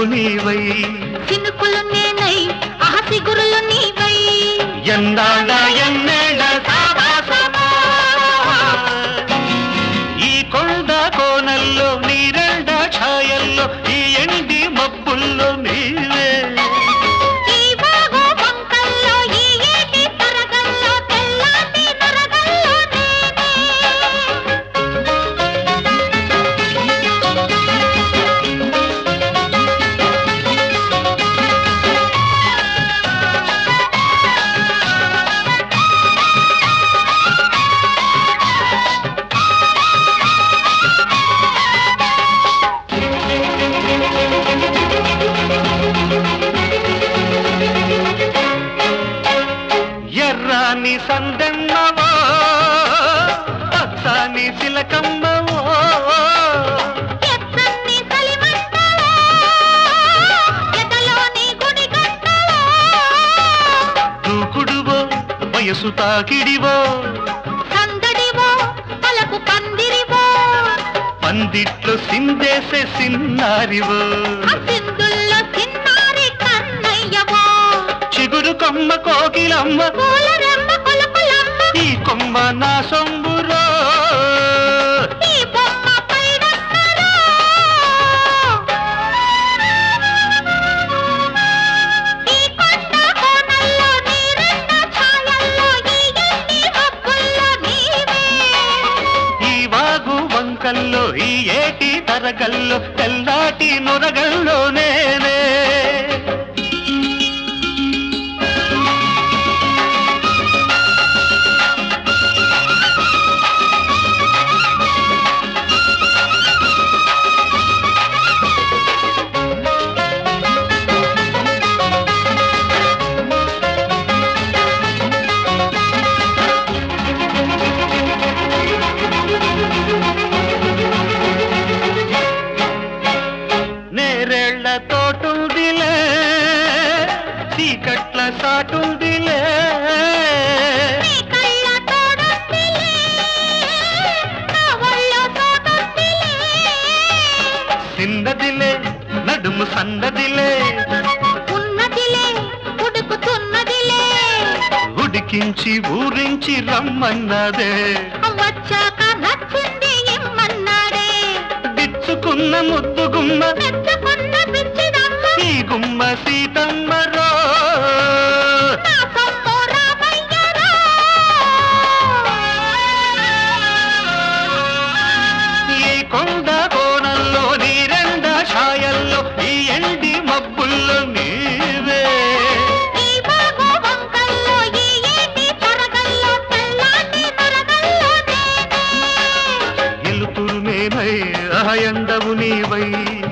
నీవై చినుకులు నేనై ఆసిగురులు నీవై ఎన్నాళ్ళ ఎన్నేళ్ళ సావాసమా ఈ కొండ కోనల్లో నీరెండ ఛాయల్లో ఈ ఎండి మబ్బుల్లో నీవే ఈ బాగు వంకల్లో ఈ ఏటి తరగల్లో తెల్లాటి నరగల్లో ఎర్రాని సందెమ్మవో పచ్చాని చిలకమ్మవో ఎత్తన్ని సలిమంటలో ఎదలోని గుడిగంటలో దూకుడువో వయసు తాకిడివో సందడివో పలకు పందిరివో పందిట్లో సిందేసే సిన్నారివో సింధుల్లో సిన్నారి కన్నయ్యవో చిగురు కొమ్మ కోకిలమ్మ పూలరమ్మ కొలుకులమ్మ ఈ కొమ్మ నా సొంబురో ఈ బొమ్మ పైడమ్మలో ఈ కొండ కోనల్లో నీరెండ ఛాయల్లో ఈ ఎండి మబ్బుల్లో నీవే ఈ వాగు వంకల్లో ఈ ఏటి తరగల్లో తెల్లాటి నొరగల్లో నేనే నేరేళ్ల తోటుందిలే చీకట్ల సాటుందిలే నీ కళ్ళ తోడుందిలే నా ఒళ్ళో తోడుందిలే చిన్నదిలే నడుము సన్నదిలే ఉన్నదిలే ఉడుకుతున్నదిలే ఉడికించి ఊరించి రమ్మన్నదే వచ్చాక నచ్చింది ఇమ్మన్నాడే బిచ్చుకున్న ముద్దుగుమ్మ మెచ్చుకున్న పిచ్చిదమ్మ ఈ గుమ్మ సీతమ్మరో నా సొమ్ము రామయ్యరా ఈ కొండ కోణంలో నీరెండ ఛాయల్లో ఈ ఎండి మబ్బుల్లో నీవే ఈ బాగు వంకల్లో ఈ ఏటి తరగల్లో తెల్లాటి నరగల్లో నేనే ఎలుతురు నేనై ఆ ఎండవు నీవై